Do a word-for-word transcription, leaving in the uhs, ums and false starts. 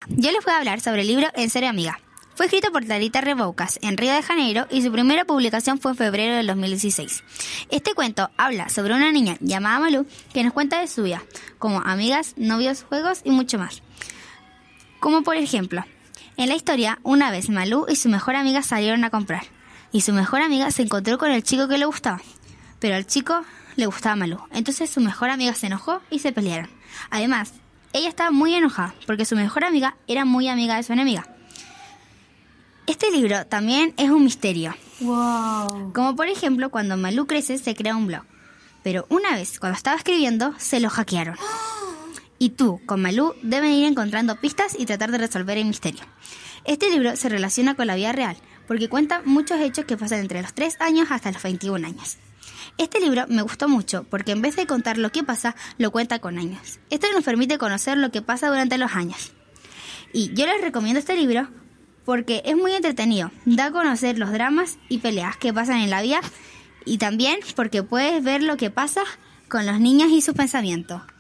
yo les voy a hablar sobre el libro En serio, amiga. Fue escrito por Thalita Reboucas en Río de Janeiro y su primera publicación fue en febrero del dos mil dieciséis. Este cuento habla sobre una niña llamada Malú que nos cuenta de su vida, como amigas, novios, juegos y mucho más. Como por ejemplo, en la historia, una vez Malú y su mejor amiga salieron a comprar y su mejor amiga se encontró con el chico que le gustaba, pero al chico le gustaba Malú. Entonces su mejor amiga se enojó y se pelearon. Además, ella estaba muy enojada porque su mejor amiga era muy amiga de su enemiga. Este libro también es un misterio. Wow. Como por ejemplo, cuando Malú crece se crea un blog. Pero una vez, cuando estaba escribiendo, se lo hackearon. Y tú, con Malú, deben ir encontrando pistas y tratar de resolver el misterio. Este libro se relaciona con la vida real, porque cuenta muchos hechos que pasan entre los tres años hasta los veintiún años. Este libro me gustó mucho, porque en vez de contar lo que pasa, lo cuenta con años. Esto nos permite conocer lo que pasa durante los años. Y yo les recomiendo este libro porque es muy entretenido, da a conocer los dramas y peleas que pasan en la vida y también porque puedes ver lo que pasa con los niños y sus pensamientos.